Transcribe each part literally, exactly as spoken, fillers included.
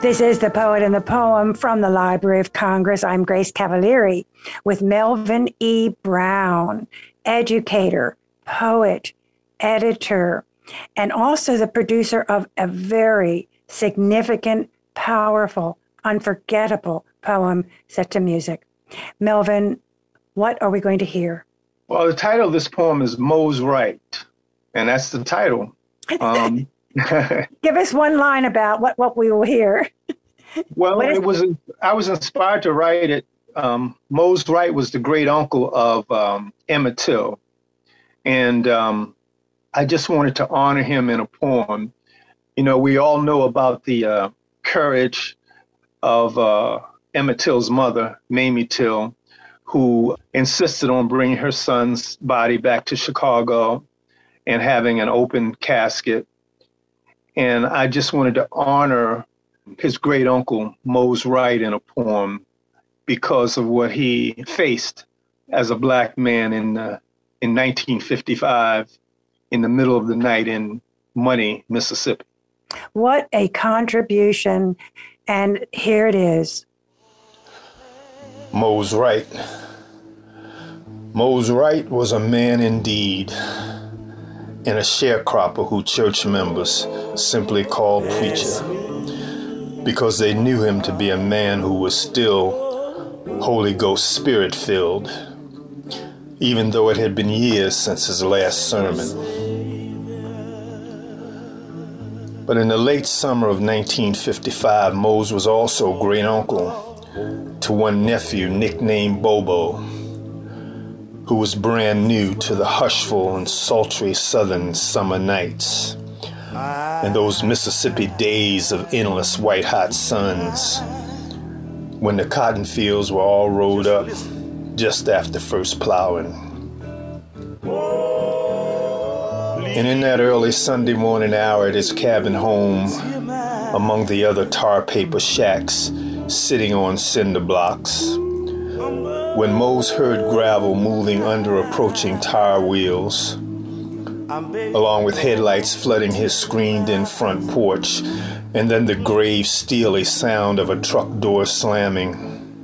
This is The Poet and the Poem from the Library of Congress. I'm Grace Cavalieri with Melvin E. Brown, educator, poet, editor, and also the producer of a very significant, powerful, unforgettable poem set to music. Melvin, what are we going to hear? Well, the title of this poem is Mo's Right, and that's the title. Um, Give us one line about what, what we will hear. Well, it was I was inspired to write it. Um, Mose Wright was the great uncle of um, Emmett Till, and um, I just wanted to honor him in a poem. You know, we all know about the uh, courage of uh, Emmett Till's mother, Mamie Till, who insisted on bringing her son's body back to Chicago and having an open casket. And I just wanted to honor his great uncle, Mose Wright, in a poem because of what he faced as a black man in uh, in nineteen fifty-five in the middle of the night in Money, Mississippi. What a contribution. And here it is. Mose Wright. Mose Wright was a man indeed, and a sharecropper who church members simply called preacher, because they knew him to be a man who was still Holy Ghost Spirit filled, even though it had been years since his last sermon. But in the late summer of nineteen fifty-five, Mose was also great uncle to one nephew nicknamed Bobo, who was brand new to the hushful and sultry southern summer nights and those Mississippi days of endless white-hot suns when the cotton fields were all rolled up just after first plowing. And in that early Sunday morning hour at his cabin home, among the other tar paper shacks sitting on cinder blocks, when Mose heard gravel moving under approaching tire wheels, along with headlights flooding his screened-in front porch, and then the grave, steely sound of a truck door slamming,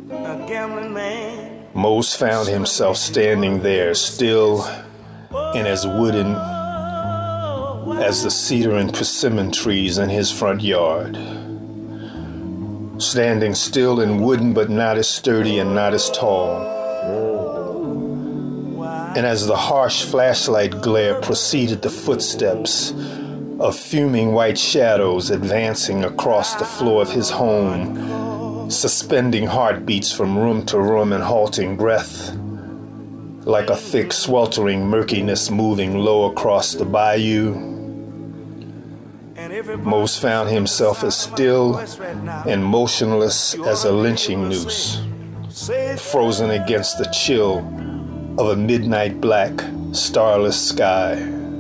Mose found himself standing there, still and as wooden as the cedar and persimmon trees in his front yard. Standing still and wooden, but not as sturdy and not as tall. And as the harsh flashlight glare preceded the footsteps of fuming white shadows advancing across the floor of his home, suspending heartbeats from room to room and halting breath, like a thick, sweltering murkiness moving low across the bayou, Mose found himself as still and motionless as a lynching noose, frozen against the chill of a midnight black, starless sky.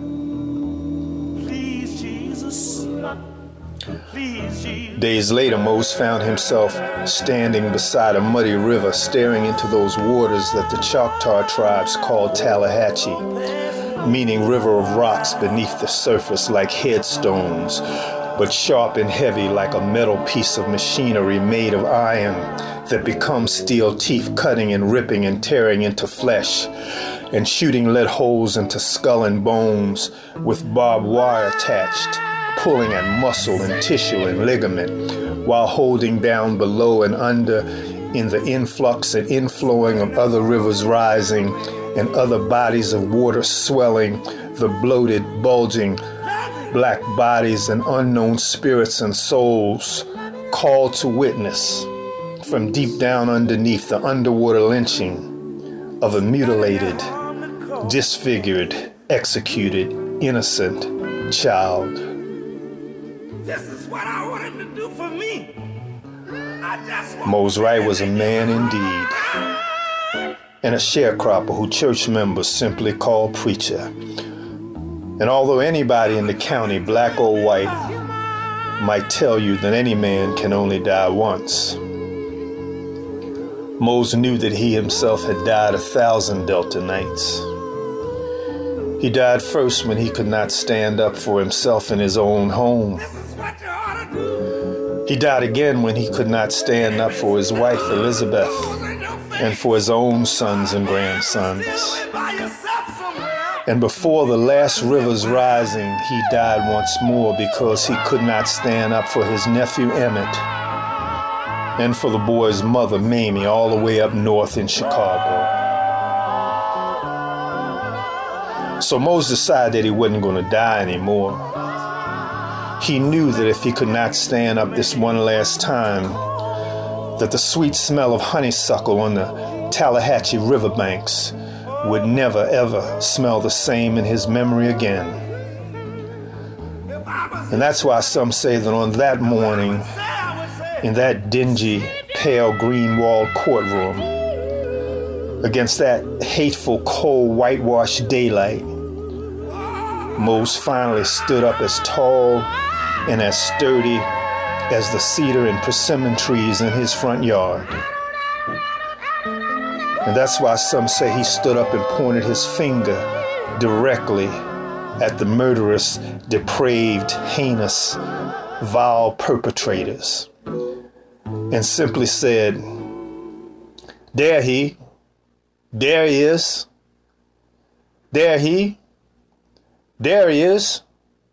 Days later, Mose found himself standing beside a muddy river, staring into those waters that the Choctaw tribes called Tallahatchie, meaning river of rocks beneath the surface like headstones, but sharp and heavy like a metal piece of machinery made of iron that becomes steel teeth, cutting and ripping and tearing into flesh and shooting lead holes into skull and bones with barbed wire attached, pulling at muscle and tissue and ligament, while holding down below and under in the influx and inflowing of other rivers rising and other bodies of water swelling, the bloated, bulging, black bodies and unknown spirits and souls called to witness from deep down underneath the underwater lynching of a mutilated, disfigured, executed, innocent child. This is what I want him to do for me. I just want Mose Wright was a man indeed, and a sharecropper who church members simply called preacher. And although anybody in the county, black or white, might tell you that any man can only die once, Mose knew that he himself had died a thousand Delta nights. He died first when he could not stand up for himself in his own home. He died again when he could not stand up for his wife, Elizabeth, and for his own sons and grandsons. And before the last river's rising, he died once more because he could not stand up for his nephew, Emmett, and for the boy's mother, Mamie, all the way up north in Chicago. So Mose decided that he wasn't going to die anymore. He knew that if he could not stand up this one last time, that the sweet smell of honeysuckle on the Tallahatchie riverbanks would never ever smell the same in his memory again. And that's why some say that on that morning, in that dingy, pale green-walled courtroom, against that hateful, cold, whitewashed daylight, Mose finally stood up as tall and as sturdy as the cedar and persimmon trees in his front yard. And that's why some say he stood up and pointed his finger directly at the murderous, depraved, heinous, vile perpetrators and simply said, "There he, there he is, there he, there he is."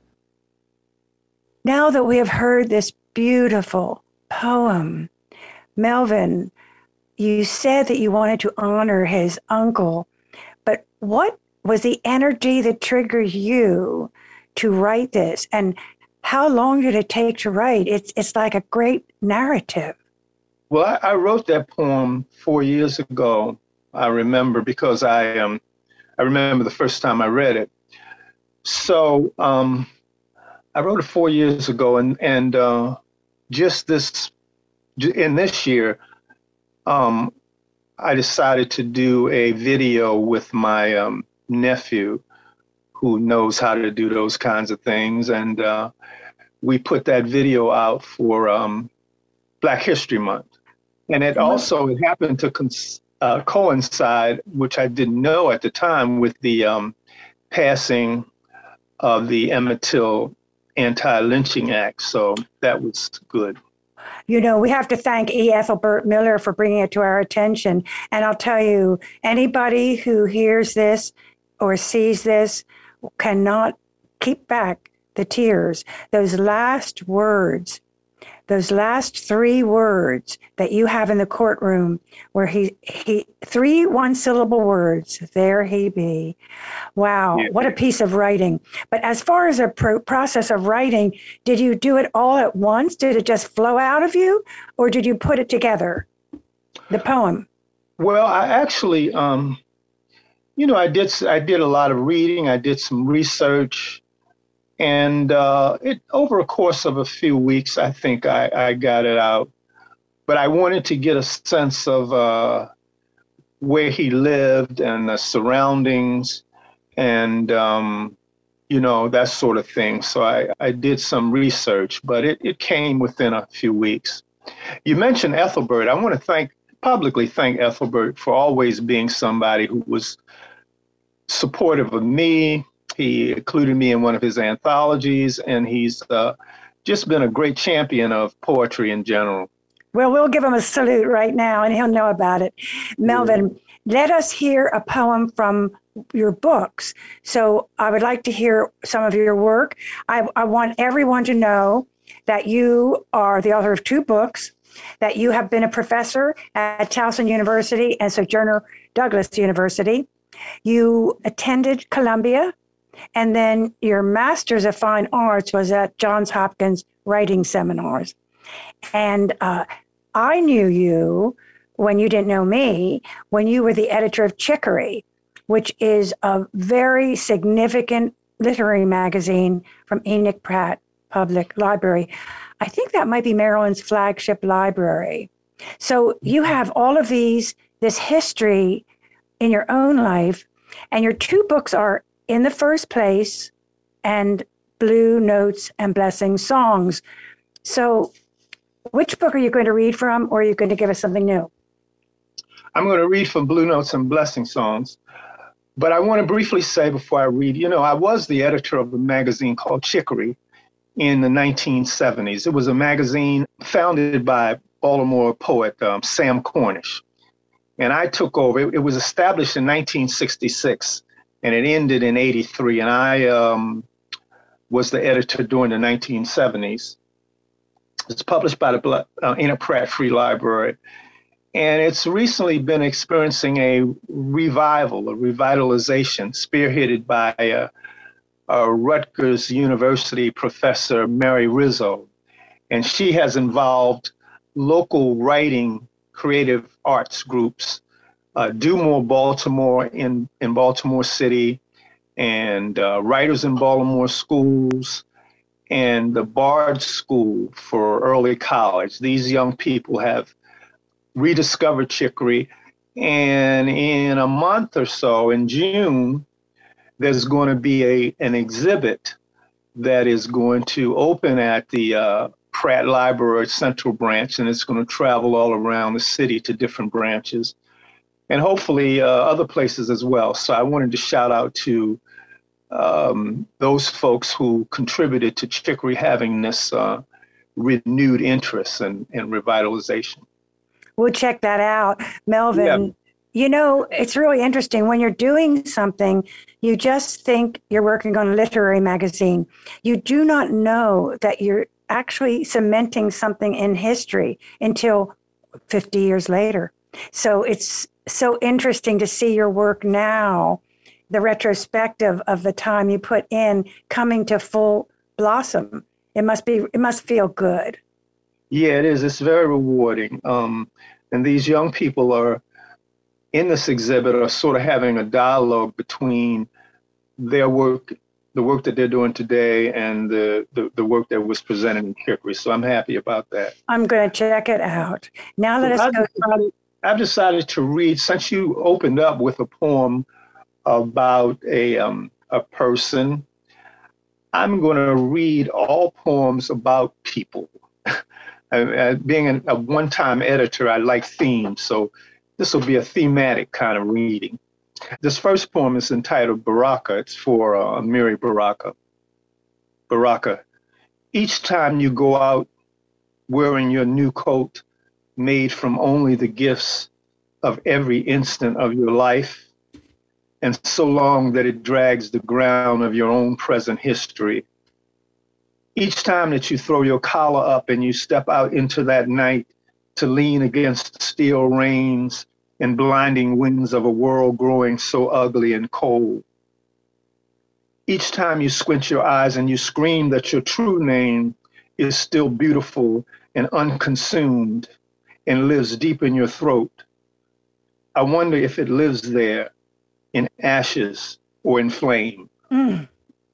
Now that we have heard this beautiful poem, Melvin, you said that you wanted to honor his uncle, but what was the energy that triggered you to write this? And how long did it take to write? It's it's like a great narrative. Well, I, I wrote that poem four years ago. I remember because I um I remember the first time I read it. So um, I wrote it four years ago, and and uh, just this in this year. Um, I decided to do a video with my um, nephew who knows how to do those kinds of things. And uh, we put that video out for um, Black History Month. And it also it happened to cons- uh, coincide, which I didn't know at the time, with the um, passing of the Emmett Till Anti-Lynching Act. So that was good. You know, we have to thank E. Ethelbert Miller for bringing it to our attention. And I'll tell you, anybody who hears this or sees this cannot keep back the tears. Those last words, those last three words that you have in the courtroom where he, he three one-syllable words, "There he be." Wow, yeah. What a piece of writing. But as far as the pro- process of writing, did you do it all at once? Did it just flow out of you? Or did you put it together, the poem? Well, I actually, um, you know, I did, I did a lot of reading. I did some research. And uh, it over a course of a few weeks, I think I, I got it out. But I wanted to get a sense of uh, where he lived and the surroundings and, um, you know, that sort of thing. So I, I did some research, but it, it came within a few weeks. You mentioned Ethelbert. I want to thank publicly thank Ethelbert for always being somebody who was supportive of me. He included me in one of his anthologies, and he's uh, just been a great champion of poetry in general. Well, we'll give him a salute right now, and he'll know about it. Melvin, yeah. Let us hear a poem from your books. So I would like to hear some of your work. I, I want everyone to know that you are the author of two books, that you have been a professor at Towson University and Sojourner Douglas University. You attended Columbia, and then your Master's of Fine Arts was at Johns Hopkins Writing Seminars. And uh, I knew you when you didn't know me, when you were the editor of Chicory, which is a very significant literary magazine from Enoch Pratt Public Library. I think that might be Maryland's flagship library. So you have all of these, this history in your own life, and your two books are In the First Place and Blue Notes and Blessing Songs. So which book are you going to read from, or are you going to give us something new? I'm going to read from Blue Notes and Blessing Songs. But I want to briefly say before I read, you know, I was the editor of a magazine called Chicory. in the nineteen seventies. It was a magazine founded by Baltimore poet um, Sam Cornish. And I took over. It, it was established in nineteen sixty-six, and it ended in eighty-three. And I um, was the editor during the nineteen seventies. It's published by the uh, Enoch Pratt Free Library. And it's recently been experiencing a revival, a revitalization, spearheaded by uh, uh, Rutgers University professor Mary Rizzo. And she has involved local writing, creative arts groups, uh, Do More Baltimore in, in Baltimore City, and uh, Writers in Baltimore Schools, and the Bard School for Early College. These young people have rediscovered Chicory. And in a month or so, in June, there's going to be a an exhibit that is going to open at the uh, Pratt Library Central Branch, and it's going to travel all around the city to different branches, and hopefully uh, other places as well. So I wanted to shout out to um, those folks who contributed to Chicory having this uh, renewed interest and, and revitalization. We'll check that out. Melvin, yeah. You know, it's really interesting. When you're doing something, you just think you're working on a literary magazine. You do not know that you're actually cementing something in history until fifty years later. So it's so interesting to see your work now, the retrospective of the time you put in coming to full blossom. It must be, it must feel good. Yeah, it is. It's very rewarding. Um, and these young people are in this exhibit are sort of having a dialogue between their work, the work that they're doing today, and the, the, the work that was presented in Chicory. So I'm happy about that. I'm going to check it out. Now let so us I've go. Decided, I've decided to read, since you opened up with a poem about a, um, a person, I'm going to read all poems about people. uh, being a, a one-time editor, I like themes. So this will be a thematic kind of reading. This first poem is entitled Baraka. It's for uh, Amiri Baraka. Baraka, each time you go out wearing your new coat made from only the gifts of every instant of your life, and so long that it drags the ground of your own present history. Each time that you throw your collar up and you step out into that night to lean against steel rains and blinding winds of a world growing so ugly and cold. Each time you squint your eyes and you scream that your true name is still beautiful and unconsumed and lives deep in your throat. I wonder if it lives there in ashes or in flame. Mm.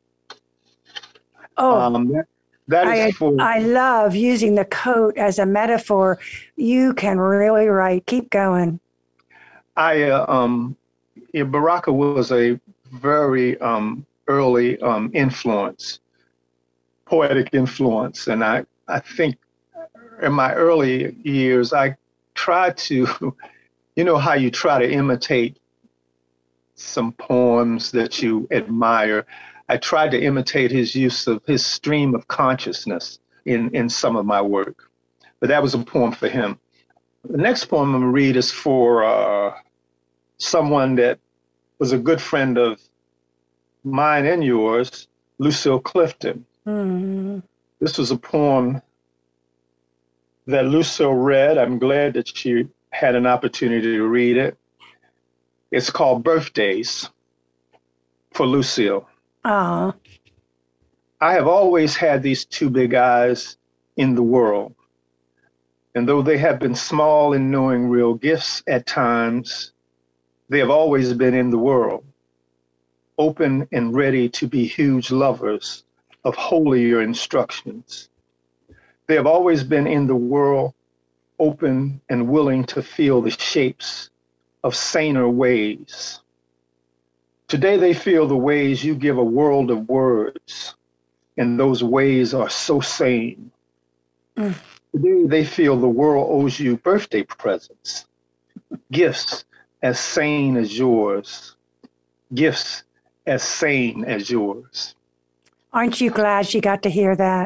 Oh, um, that, that is I, for, I love using the coat as a metaphor. You can really write. Keep going. I, uh, um, yeah, Baraka was a very um, early um, influence, poetic influence. And I, I think in my early years, I tried to, you know, how you try to imitate some poems that you admire. I tried to imitate his use of his stream of consciousness in, in some of my work, but that was a poem for him. The next poem I'm gonna read is for uh, someone that was a good friend of mine and yours, Lucille Clifton. Mm-hmm. This was a poem that Lucille read. I'm glad that she had an opportunity to read it. It's called Birthdays for Lucille. Aww. I have always had these two big eyes in the world. And though they have been small in knowing real gifts at times, they have always been in the world, open and ready to be huge lovers of holier instructions. They have always been in the world, open and willing to feel the shapes of saner ways. Today they feel the ways you give a world of words, and those ways are so sane. Mm. Today they feel the world owes you birthday presents, gifts as sane as yours, gifts as sane as yours. Aren't you glad she got to hear that?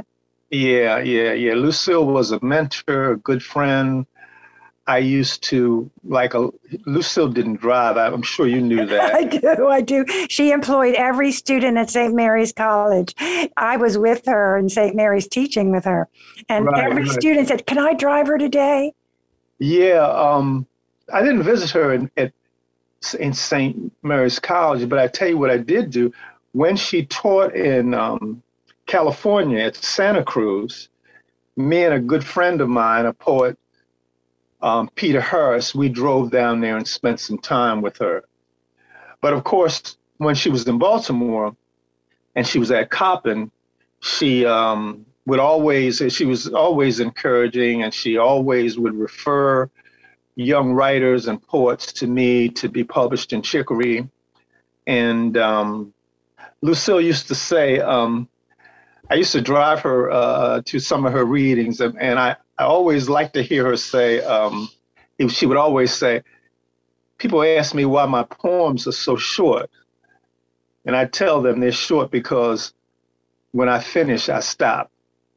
Yeah, yeah, yeah. Lucille was a mentor, a good friend. I used to like a Lucille didn't drive. I'm sure you knew that. I do, I do. She employed every student at Saint Mary's College. I was with her in Saint Mary's teaching with her. And Right, every right. student said, "Can I drive her today?" Yeah, um, I didn't visit her in, at in Saint Mary's College, but I tell you what I did do. When she taught in um, California at Santa Cruz, me and a good friend of mine, a poet, um, Peter Harris, we drove down there and spent some time with her. But of course, when she was in Baltimore and she was at Coppin, she um, would always, she was always encouraging, and she always would refer young writers and poets to me to be published in Chicory. And um, Lucille used to say, um, I used to drive her uh, to some of her readings, and, and I, I always liked to hear her say, um, she would always say, people ask me why my poems are so short. And I tell them they're short because when I finish, I stop.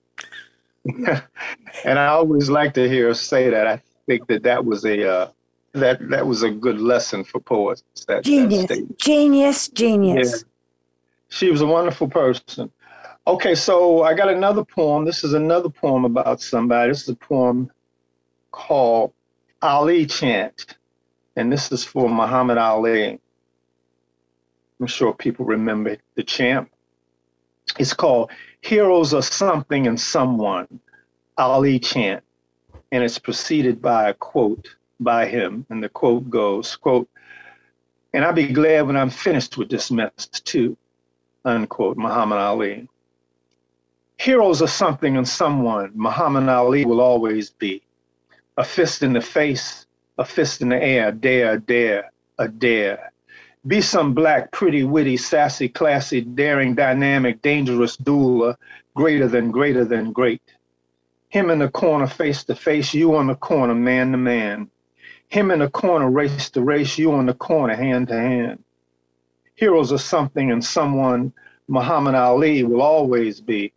And I always like to hear her say that. I think that that was a uh, that that was a good lesson for poets. That, Genius, that genius, genius. Yeah. She was a wonderful person. Okay, so I got another poem. This is another poem about somebody. This is a poem called Ali Chant, and this is for Muhammad Ali. I'm sure people remember the chant. It's called Heroes Are Something and Someone, Ali Chant, and it's preceded by a quote by him, and the quote goes, quote, "And I'll be glad when I'm finished with this mess too," unquote, Muhammad Ali. Heroes are something and someone, Muhammad Ali will always be. A fist in the face, a fist in the air, dare, dare, a dare. Be some black, pretty, witty, sassy, classy, daring, dynamic, dangerous doula, greater than, greater than great. Him in the corner, face to face, you on the corner, man to man. Him in the corner, race to race, you on the corner, hand to hand. Heroes are something and someone, Muhammad Ali will always be.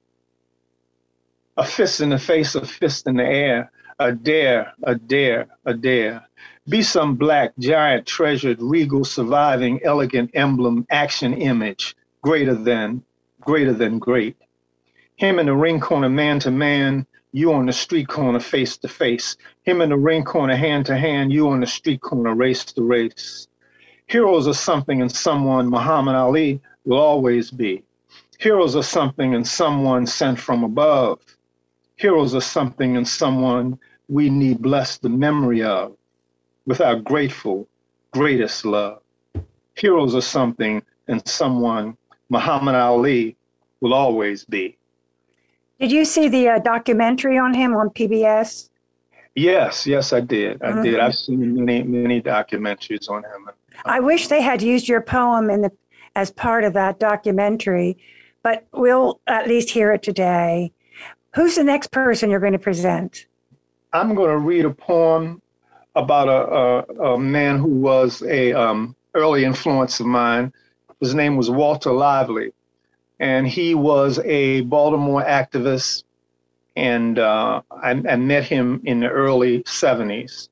A fist in the face, a fist in the air, a dare, a dare, a dare. Be some black, giant, treasured, regal, surviving, elegant emblem, action image, greater than, greater than great. Him in the ring corner, man to man, you on the street corner, face to face. Him in the ring corner, hand to hand, you on the street corner, race to race. Heroes are something and someone, Muhammad Ali will always be. Heroes are something and someone sent from above. Heroes are something and someone we need bless the memory of with our grateful, greatest love. Heroes are something and someone Muhammad Ali will always be. Did you see the uh, documentary on him on P B S? Yes, yes, I did. I Mm-hmm. did. I've seen many, many documentaries on him. I wish they had used your poem in the as part of that documentary, but we'll at least hear it today. Who's the next person you're going to present? I'm going to read a poem about a, a, a man who was a um, early influence of mine. His name was Walter Lively, and he was a Baltimore activist, and uh, I, I met him in the early seventies.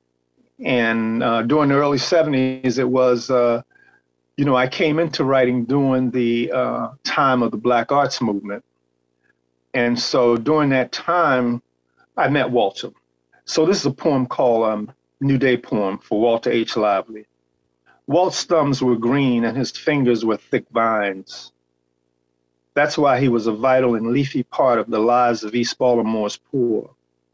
And uh, during the early seventies, it was, uh, you know, I came into writing during the uh, time of the Black Arts Movement. And so during that time, I met Walter. So this is a poem called um, New Day Poem for Walter H. Lively. Walt's thumbs were green and his fingers were thick vines. That's why he was a vital and leafy part of the lives of East Baltimore's poor.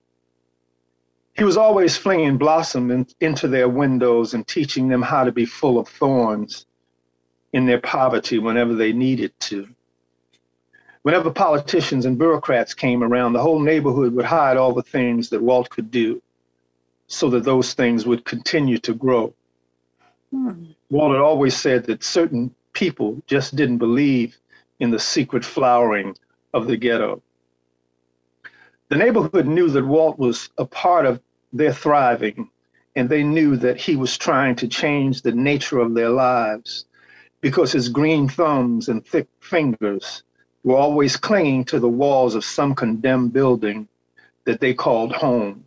He was always flinging blossom in, into their windows and teaching them how to be full of thorns in their poverty whenever they needed to. Whenever politicians and bureaucrats came around, the whole neighborhood would hide all the things that Walt could do so that those things would continue to grow. Hmm. Walt had always said that certain people just didn't believe in the secret flowering of the ghetto. The neighborhood knew that Walt was a part of their thriving, and they knew that he was trying to change the nature of their lives because his green thumbs and thick fingers were always clinging to the walls of some condemned building that they called home.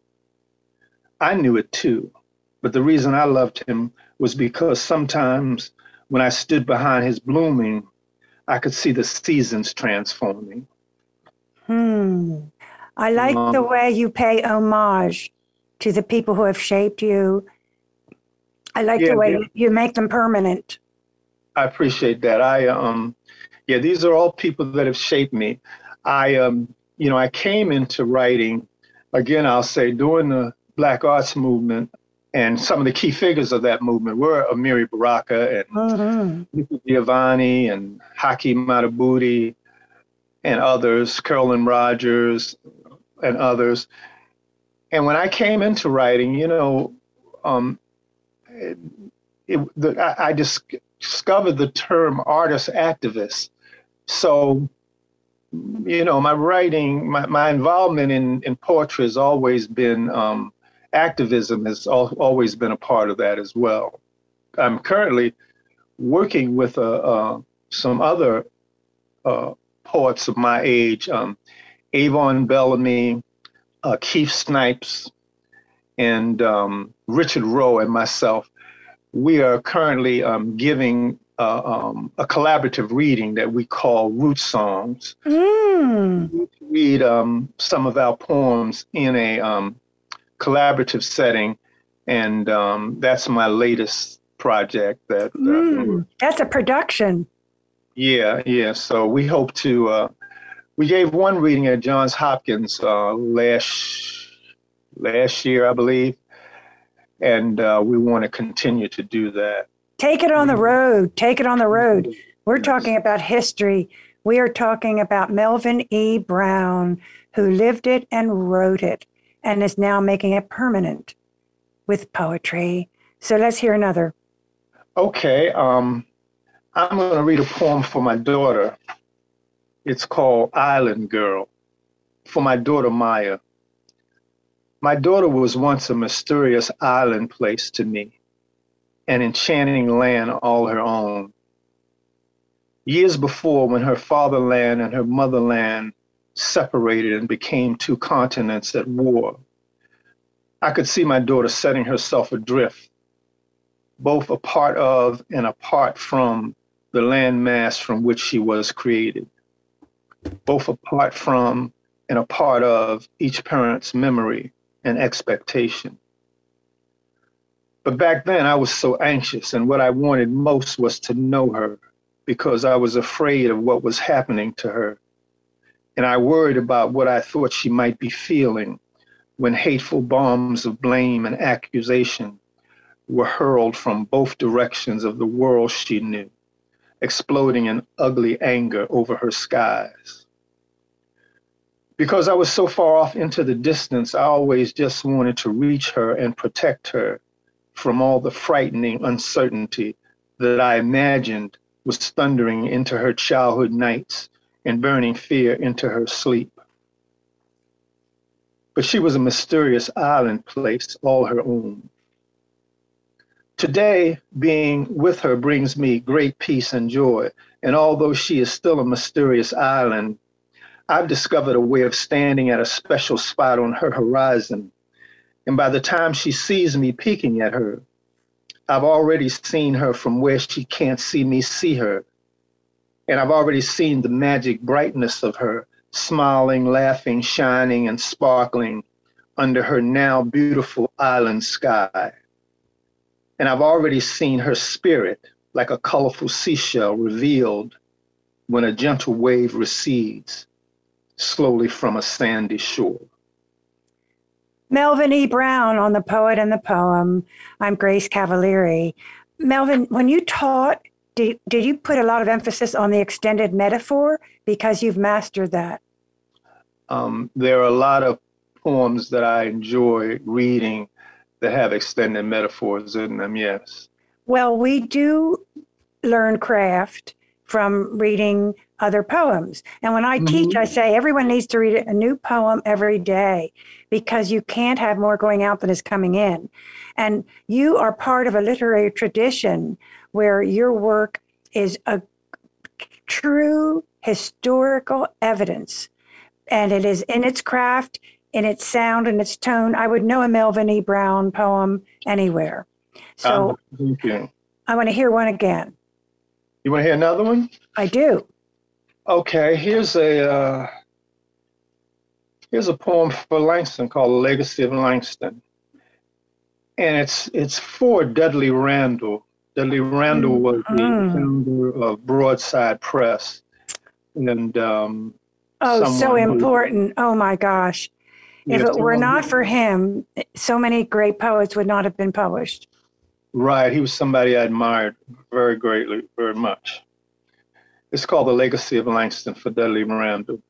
I knew it too, but the reason I loved him was because sometimes when I stood behind his blooming, I could see the seasons transforming. Hmm. I like um, the way you pay homage to the people who have shaped you. I like yeah, the way yeah. you make them permanent. I appreciate that. I, um, yeah, these are all people that have shaped me. I, um, you know, I came into writing, again, I'll say, during the Black Arts Movement, and some of the key figures of that movement were Amiri Baraka and mm-hmm. Giovanni and Hakeem Madhubuti and others, Carolyn Rogers and others. And when I came into writing, you know, um, it, it, the, I, I just discovered the term artist activist. So, you know, my writing, my, my involvement in, in poetry has always been, um, activism has al- always been a part of that as well. I'm currently working with uh, uh, some other uh, poets of my age, um, Avon Bellamy, uh, Keith Snipes, and um, Richard Rowe and myself. We are currently um, giving uh, um, a collaborative reading that we call Root Songs. Mm. We read um, some of our poems in a um, collaborative setting, and um, that's my latest project. That uh, mm, that's a production. Yeah, yeah. So we hope to. Uh, we gave one reading at Johns Hopkins uh, last last year, I believe, and uh, we want to continue to do that. Take it on the road. Take it on the road. We're talking about history. We are talking about Melvin E. Brown, who lived it and wrote it, and is now making it permanent with poetry. So let's hear another. Okay. Um, I'm going to read a poem for my daughter. It's called Island Girl, for my daughter Maya. My daughter was once a mysterious island place to me, an enchanting land all her own. Years before, when her fatherland and her motherland separated and became two continents at war, I could see my daughter setting herself adrift, both a part of and apart from the landmass from which she was created, both apart from and a part of each parent's memory and expectation. But back then I was so anxious, and what I wanted most was to know her, because I was afraid of what was happening to her. And I worried about what I thought she might be feeling when hateful bombs of blame and accusation were hurled from both directions of the world she knew, exploding in ugly anger over her skies. Because I was so far off into the distance, I always just wanted to reach her and protect her from all the frightening uncertainty that I imagined was thundering into her childhood nights and burning fear into her sleep. But she was a mysterious island place all her own. Today, being with her brings me great peace and joy, and although she is still a mysterious island, I've discovered a way of standing at a special spot on her horizon, and by the time she sees me peeking at her, I've already seen her from where she can't see me see her. And I've already seen the magic brightness of her, smiling, laughing, shining, and sparkling under her now beautiful island sky. And I've already seen her spirit, like a colorful seashell, revealed when a gentle wave recedes slowly from a sandy shore. Melvin E. Brown on The Poet and the Poem. I'm Grace Cavalieri. Melvin, when you taught, did, did you put a lot of emphasis on the extended metaphor? Because you've mastered that. Um, there are a lot of poems that I enjoy reading that have extended metaphors in them, yes. Well, we do learn craft from reading other poems. And when I mm-hmm. teach, I say everyone needs to read a new poem every day, because you can't have more going out than is coming in. And you are part of a literary tradition where your work is a true historical evidence, and it is in its craft, in its sound, and its tone. I would know a Melvin E. Brown poem anywhere. So um, thank you. I want to hear one again. You want to hear another one? I do. Okay, here's a uh, here's a poem for Langston called "The Legacy of Langston," and it's it's for Dudley Randall. Dudley Randall was the mm. founder of Broadside Press, and um, oh, so important! Oh my gosh! If it were not for him, so many great poets would not have been published. Right, he was somebody I admired very greatly, very much. It's called "The Legacy of Langston" for Dudley Randall.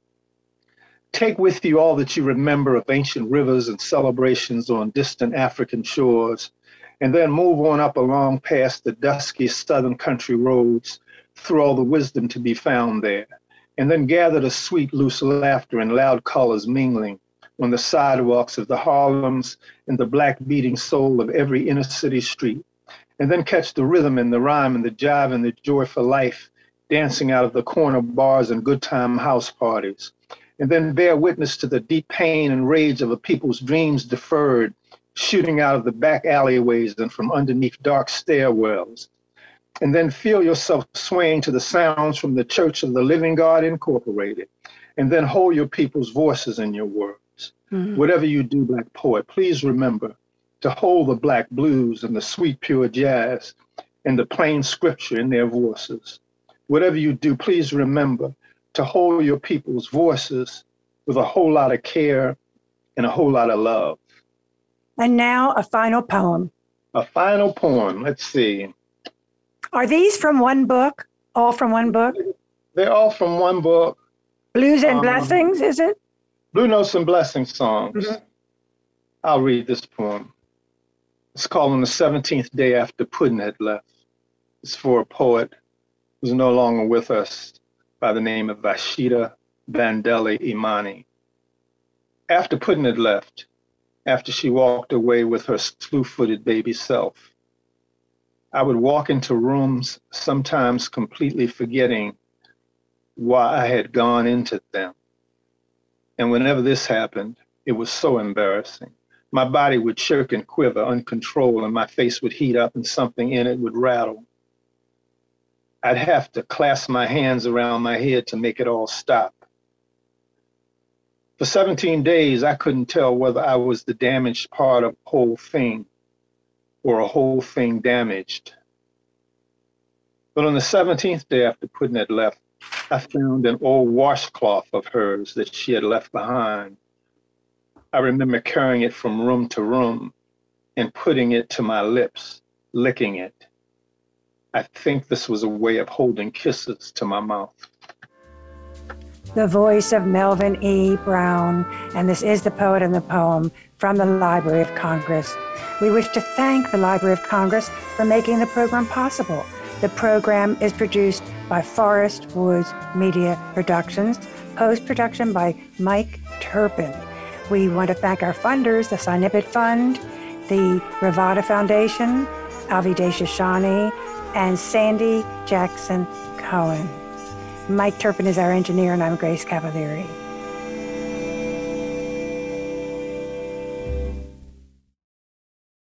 Take with you all that you remember of ancient rivers and celebrations on distant African shores, and then move on up along past the dusky southern country roads through all the wisdom to be found there, and then gather the sweet, loose laughter and loud colors mingling on the sidewalks of the Harlems and the black beating soul of every inner city street, and then catch the rhythm and the rhyme and the jive and the joy for life dancing out of the corner bars and good time house parties, and then bear witness to the deep pain and rage of a people's dreams deferred, shooting out of the back alleyways and from underneath dark stairwells, and then feel yourself swaying to the sounds from the Church of the Living God Incorporated, and then hold your people's voices in your words. Mm-hmm. Whatever you do, Black poet, please remember to hold the Black blues and the sweet, pure jazz and the plain scripture in their voices. Whatever you do, please remember to hold your people's voices with a whole lot of care and a whole lot of love. And now a final poem. A final poem. Let's see. Are these from one book? All from one book? They're all from one book. Blues and um, Blessings, is it? Blue Notes and Blessing Songs. Mm-hmm. I'll read this poem. It's called "On the seventeenth Day After Puddin' Had Left." It's for a poet who's no longer with us by the name of Vashita Vandeli Imani. After Puddin' had left, after she walked away with her slew-footed baby self, I would walk into rooms, sometimes completely forgetting why I had gone into them. And whenever this happened, it was so embarrassing. My body would shirk and quiver uncontrolled, and my face would heat up and something in it would rattle. I'd have to clasp my hands around my head to make it all stop. For seventeen days, I couldn't tell whether I was the damaged part of a whole thing or a whole thing damaged. But on the seventeenth day after Puddin' had left, I found an old washcloth of hers that she had left behind. I remember carrying it from room to room and putting it to my lips, licking it. I think this was a way of holding kisses to my mouth. The voice of Melvin E. Brown, and this is the poet and the poem from the Library of Congress. We wish to thank the Library of Congress for making the program possible. The program is produced by Forest Woods Media Productions, post-production by Mike Turpin. We want to thank our funders, the Sinipit Fund, the Ravada Foundation, Avideh Shoshani, and Sandy Jackson Cohen. Mike Turpin is our engineer, and I'm Grace Cavalieri.